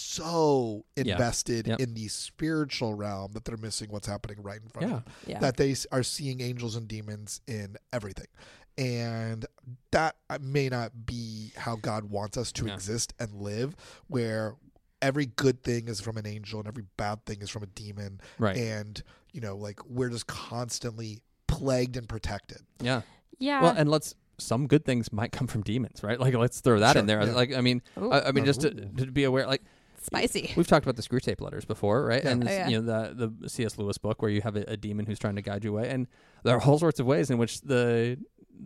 so invested Yep. in the spiritual realm that they're missing what's happening right in front of them. Yeah. That they are seeing angels and demons in everything. And that may not be how God wants us to Yeah. exist and live, where every good thing is from an angel and every bad thing is from a demon. Right. And, like we're just constantly plagued and protected. Yeah. Yeah. Well, and some good things might come from demons, right? Like let's throw that Sure, in there. yeah. Like I mean, Ooh. I mean just to be aware. Like Spicy. we've talked about the Screw Tape Letters before, right? Yeah. And Oh, yeah. the C.S. Lewis book where you have a demon who's trying to guide you away, and there are all sorts of ways in which the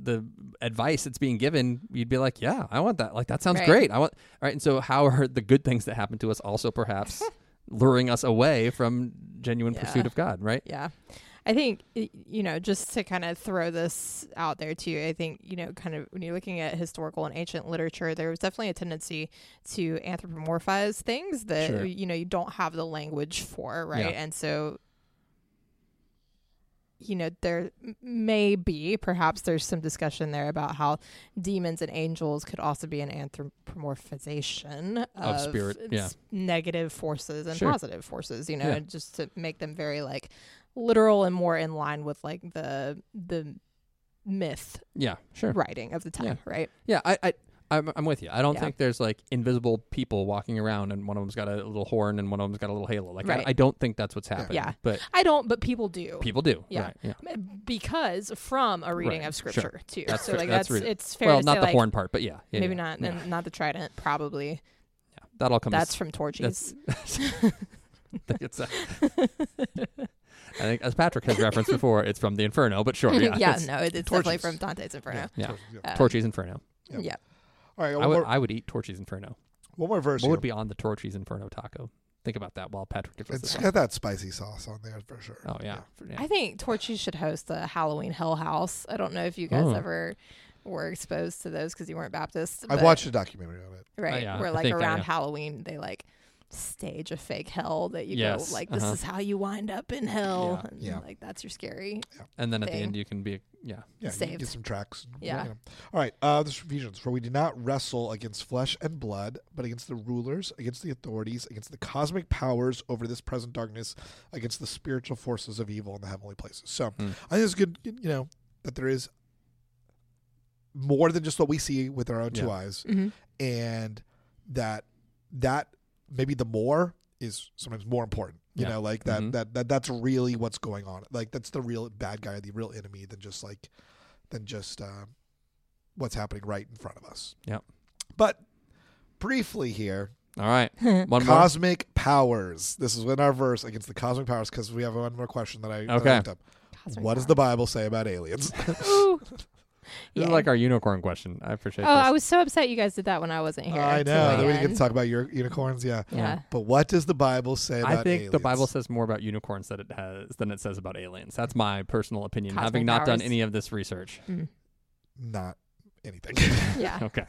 advice that's being given, you'd be like, yeah, I want that. Like that sounds Right. great. Right. And so how are the good things that happen to us also perhaps luring us away from genuine Yeah. pursuit of God, right? Yeah. I think, just to kind of throw this out there too, I think, kind of when you're looking at historical and ancient literature, there was definitely a tendency to anthropomorphize things that, Sure. you don't have the language for, right? Yeah. And so there may be, perhaps there's some discussion there about how demons and angels could also be an anthropomorphization Of spirit, yeah. negative forces and Sure. positive forces, Yeah. just to make them very like literal and more in line with like the myth Yeah, sure. writing of the time, right? Yeah, I'm with you. I don't Yeah. think there's like invisible people walking around and one of them's got a little horn and one of them's got a little halo. Like Right. I don't think that's what's happening. Yeah. But I don't, but people do. people do. Yeah. Right, yeah. Because from a reading Right, of sure. scripture too. That's So fair- like that's that's re- it's fair Well, to not say the like horn part, but yeah. maybe yeah, not yeah. and not the trident, probably. Yeah. That all comes. That's from Torchies. I think it's. I think, as Patrick has referenced before, it's from the Inferno. But sure, yeah. yeah, it's no, it's definitely Torchies. from Dante's Inferno. Yeah. Uh, Torchies Inferno. Yeah. Yeah. All right, I would eat Torchies Inferno. one more verse. What here. would be on the Torchies Inferno taco? Think about that while Patrick gives us It's this. got that spicy sauce on there for sure. Oh yeah. Yeah. I think Torchies should host a Halloween Hell House. I don't know if you guys Oh. ever were exposed to those because you weren't Baptist. I've but- watched a documentary on it. right yeah, where I like think, around yeah. Halloween they like stage a fake hell that you Yes, go like this uh-huh. is how you wind up in hell Yeah. and Yeah. like that's your scary And then at the thing. end you can be Yeah, you Saved. get some tracks. Yeah. All right. This is Ephesians. For we do not wrestle against flesh and blood, but against the rulers, against the authorities, against the cosmic powers over this present darkness, against the spiritual forces of evil in the heavenly places. So I think it's good, that there is more than just what we see with our own two Yeah. eyes, mm-hmm. and that maybe the more is sometimes more important. You Yeah. know, like Mhm. that's really what's going on. Like that's the real bad guy, the real enemy, than just what's happening right in front of us. Yep. But briefly here, All right. One more. cosmic powers. This is in our verse against the cosmic powers because we have one more question that I Okay. looked up. What does the Bible say about aliens? Ooh. This Yeah. is like our unicorn question. I appreciate Oh, this. I was so upset you guys did that when I wasn't here. I to know. weigh Then we get in. to talk about your unicorns. Yeah. Yeah. But what does the Bible say about I think aliens? the Bible says more about unicorns than it says about aliens. That's my personal opinion, Cosmic having not done powers. any of this research. Mm. not anything. Yeah. Okay.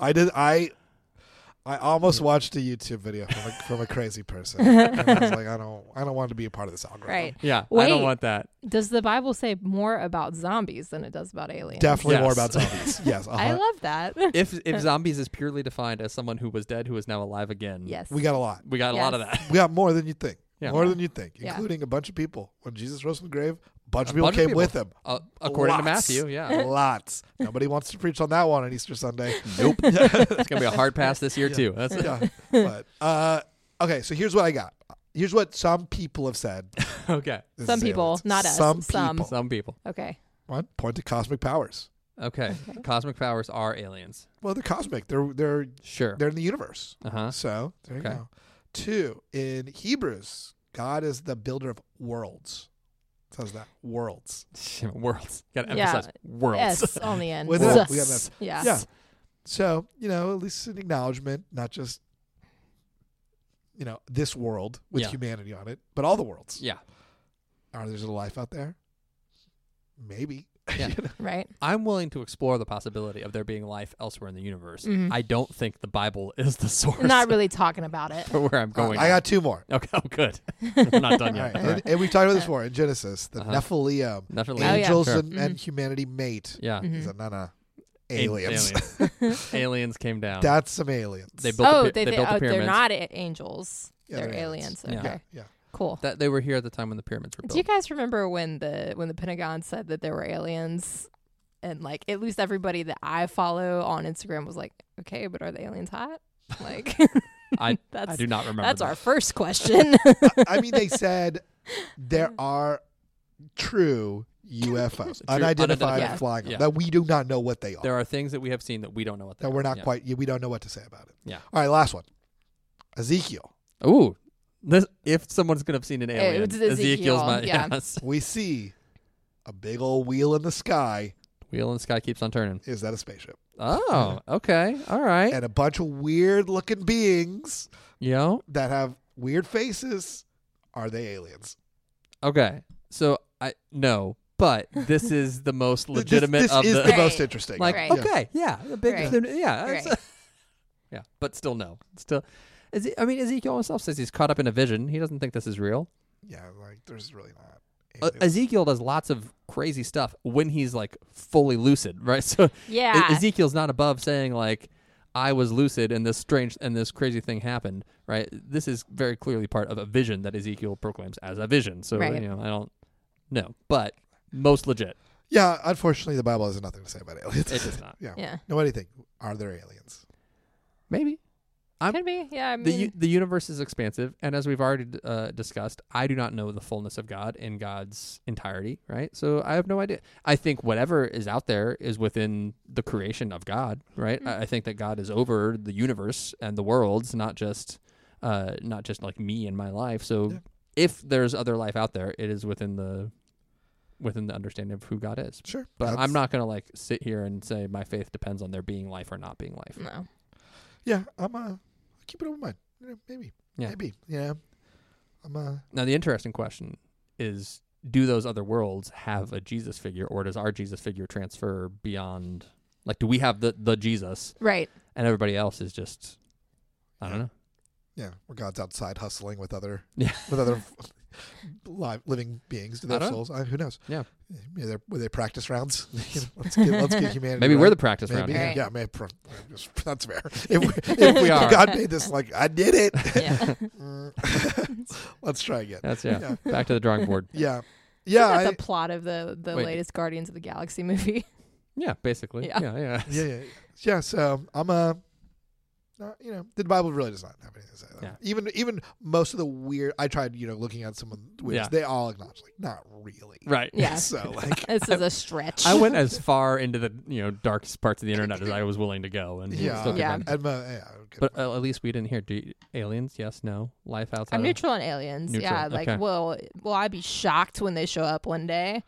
I almost watched a YouTube video from a crazy person. And I was like, I don't want to be a part of this algorithm. Right. Yeah. I Wait. don't want that. Does the Bible say more about zombies than it does about aliens? Definitely more Yes. about zombies. Yes. I love that. If zombies is purely defined as someone who was dead who is now alive again. Yes. we got a lot. We got a lot of Yes. that. We got more than you think. Yeah. More than you think, Yeah. including a bunch of people. When Jesus rose from the grave, a bunch of A people bunch of came people. with him. According to Lots. Matthew, yeah. Lots. Nobody wants to preach on that one on Easter Sunday. Nope. It's gonna be a hard pass this year too. That's Yeah. But okay, so here's what I got. Here's what some people have said. okay. This Some is people, aliens. not us. Some Some. people. Some people. Okay. One, point to cosmic powers. Okay. Cosmic powers are aliens. Well, they're cosmic. They're Sure. in the universe. Uh-huh. So there you Okay. go. 2, in Hebrews, God is the builder of worlds. It says that worlds. Worlds. Got to Yeah. emphasize worlds. S on the end. With it, Sus. we got that. Yeah. Yeah. So at least an acknowledgement, not just this world with Yeah. humanity on it, but all the worlds. Yeah. Are there a life out there? Maybe. Yeah. Right. I'm willing to explore the possibility of there being life elsewhere in the universe. Mhm. I don't think the Bible is the source Not really talking about it. for where I'm going. I got 2 more. Okay, oh, good. We're not done All yet. right. All right. And we've talked about this before in Genesis. The Uh-huh. Nephilim, Definitely. Oh, yeah. angels Sure. and humanity mate. Yeah. Mhm. He said, no. A- Aliens. Aliens came down. That's some aliens. They built Oh, the, they built the they're pyramids. not angels. Yeah, they're they're aliens. Yeah. Okay. Yeah. Cool. That they were here at the time when the pyramids were Do you built. guys remember when the Pentagon said that there were aliens? And like at least everybody that I follow on Instagram was like, okay, but are the aliens hot? Like I that's do not remember. that's that. our first question. I mean, they said there are true UFOs, True unidentified Yeah. flying, Yeah. that we do not know what they are. There are things that we have seen that we don't know what they That are. we're not Yeah. quite, we don't know what to say about it. Yeah. All right, last one. Ezekiel. Ooh. This, if someone's going to have seen an alien, It's Ezekiel, Ezekiel's my yeah. yes. We see a big old wheel in the sky. Wheel in the sky keeps on turning. Is that a spaceship? Oh, okay. All right. And a bunch of weird looking beings Yo. that have weird faces. Are they aliens? Okay. So no, but this is the most legitimate this of is the the most interesting. like Right. okay, yeah, the big Right. yeah. Right. Yeah, but still no. Still Ezekiel himself says he's caught up in a vision. He doesn't think this is real. Yeah, like there's really not aliens. Ezekiel does lots of crazy stuff when he's like fully lucid, right? So Yeah. Ezekiel's not above saying like, I was lucid and this crazy thing happened, right? This is very clearly part of a vision that Ezekiel proclaims as a vision. So, Right. I don't know, but most legit. Yeah, unfortunately, the Bible has nothing to say about aliens. It does not. Yeah. Yeah. No, what do you think? Are there aliens? Maybe. Could be. Yeah. I mean, The universe is expansive, and as we've already discussed, I do not know the fullness of God in God's entirety, right? So I have no idea. I think whatever is out there is within the creation of God, right? I think that God is over the universe and the worlds, not just like me and my life. So Yeah. if there's other life out there, it is within the understanding of who God is. Sure. But I'm not going to like sit here and say my faith depends on there being life or not being life. no. Yeah, keep it open mind. Maybe. Yeah. Maybe. Yeah. Now, the interesting question is, do those other worlds have a Jesus figure, or does our Jesus figure transfer beyond? Like, do we have the Jesus, Right. and everybody else is just, I don't know. Yeah, where God's outside hustling with other Yeah. living beings. Do they I have don't souls? Who knows? Yeah. Maybe were they practice rounds? let's get humanity. Maybe right. we're the practice round. Maybe, here. Right. yeah, maybe that's fair. If we are. God made this, like I did it. Yeah. Let's try again. That's Yeah. Back to the drawing board. Yeah, Isn't that yeah, the plot of the Wait. latest Guardians of the Galaxy movie? Yeah, basically. Yeah. Yeah. yeah. So I'm the Bible really does not have anything to say. Though. Yeah. Even most of the weird. I tried looking at some of the weird. Yeah. They all acknowledge like not really. Right. Yeah. So like This is a stretch. I went as far into the darkest parts of the internet as I was willing to go, and yeah, still Yeah. couldn't. okay. But at least we didn't hear aliens. Yes, no, life outside. I'm of- neutral on aliens. Neutral, Yeah. Like, okay. will I be shocked when they show up one day?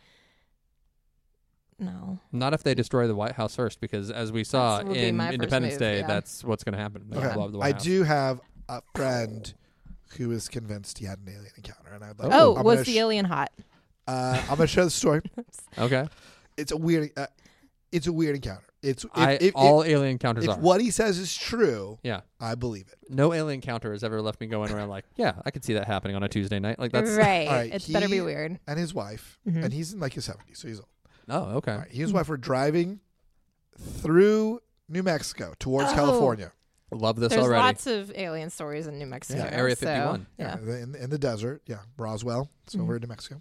No. Not if they destroy the White House first, because as we saw That would be in my first Independence move, Day, yeah. that's what's going to happen. They'll Okay. blow up the White I House. do have a friend who is convinced he had an alien encounter, and I'd like. Oh, I'm was gonna the alien hot? I'm gonna share the story. Okay. It's a weird encounter. It's if all alien encounters are. what he says is true, Yeah. I believe it. No alien encounter has ever left me going around like, yeah, I could see that happening on a Tuesday night. Like that's Right. all right, It's better be he- weird. And his wife, Mhm. and he's in like his 70s, so he's old. Oh, okay. All right, he and his wife were driving through New Mexico towards Oh. California. Love this There's already. lots of alien stories in New Mexico. Yeah, Area so, 51. Yeah. In the desert. Yeah, Roswell. It's Mhm. over in New Mexico.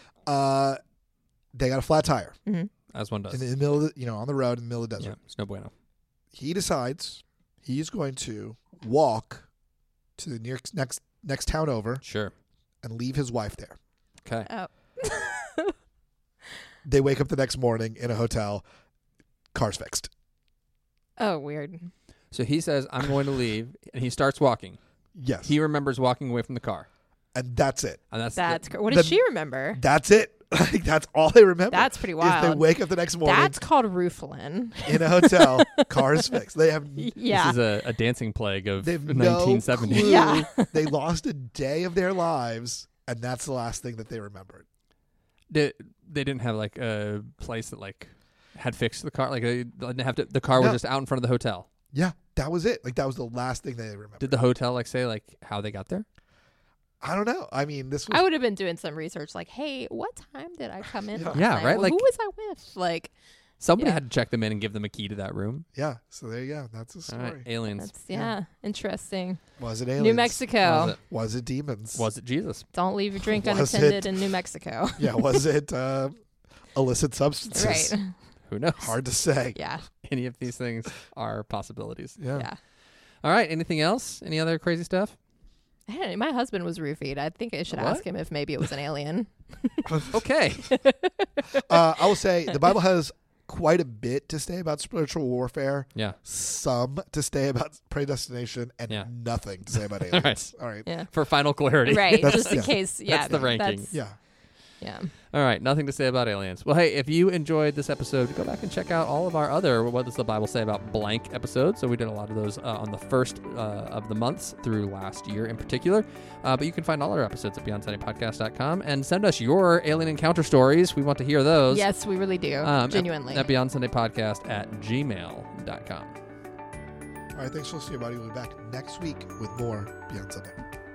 They got a flat tire As one does. in the middle of on the road in the middle of the desert. Yeah, it's no bueno. He decides he's going to walk to the next town over Sure. and leave his wife there. Okay. Oh. They wake up the next morning in a hotel. Car's fixed. Oh, weird. So he says, I'm going to leave, and he starts walking. Yes. He remembers walking away from the car. And that's it. And That's what does she remember? That's it. Like that's all they remember. That's pretty Is they wild. wake up the next morning That's called roofling. in a hotel. Car's fixed. They have Yeah. This is a dancing plague of they've no 1970. clue. Yeah. They lost a day of their lives, and that's the last thing that they remembered. They didn't have like a place that like had fixed the car. Like they didn't have to. The car was No. just out in front of the hotel. Yeah, that was it. Like that was the last thing they remembered. Did the hotel like say like how they got there? I don't know. I mean, this was I would have been doing some research like, hey, what time did I come in? Yeah. last Yeah, night? right? Who Like- was I with? Like, Somebody Yeah. had to check them in and give them a key to that room. yeah. So there you go. That's the All story. right, aliens. that's, yeah, interesting. Was it aliens? New Mexico. Was it? Was it demons? Was it Jesus? Don't leave your drink Was unattended it- in New Mexico. Yeah. Was it illicit substances? Right. Who knows? Hard to say. Yeah. Any of these things are possibilities. Yeah. Yeah. All right. Anything else? Any other crazy stuff? I don't know, my husband was roofied. I think I should What? ask him if maybe it was an alien. Okay. I will say the Bible has quite a bit to say about spiritual warfare, Yeah. some to say about predestination, and Yeah. nothing to say about right. aliens. All right. Yeah. For final clarity. Right. That's- Just in yeah. case. Yeah. That's the ranking. that's- Yeah. Yeah. All right, nothing to say about aliens. Well, hey, if you enjoyed this episode, go back and check out all of our other What Does the Bible Say About Blank episodes. So we did a lot of those on the first of the months through last year in particular. But you can find all our episodes at BeyondSundayPodcast.com and send us your alien encounter stories. We want to hear those. Yes, we really do. Genuinely. At BeyondSundayPodcast@gmail.com. All right. Thanks for listening, everybody. We'll be back next week with more Beyond Sunday.